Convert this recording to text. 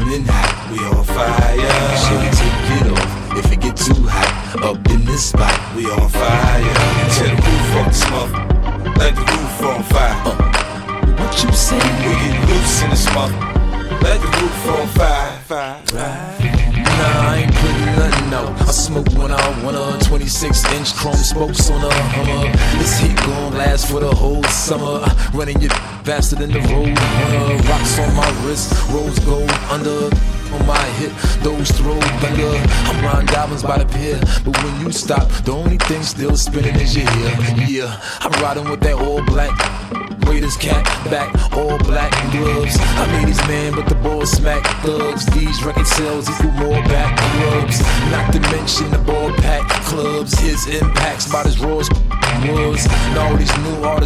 burning hot, we on fire. Shorty, take it off if it get too hot. Up in this spot, we on fire. Tear the roof off the smoke, like the roof on fire. What you say? We get loose in the smoke, like the roof on fire. Nah, I ain't putting nothing out. I smoke when I want a 26-inch chrome spokes on a Hummer. This heat gon' last for the whole summer. Running you faster than the road runner. Rocks on my wrist, rose gold under. On my hip, those throw thunder. I'm riding diamonds by the pier, but when you stop, the only thing still spinning is your ear. Yeah, I'm riding with that all black Raiders cat back, all black gloves. I made his man, but the boys smack thugs. These record sales equal more back rubs. Not to mention the ball pack clubs. His impacts about as raw as was. And all these new artists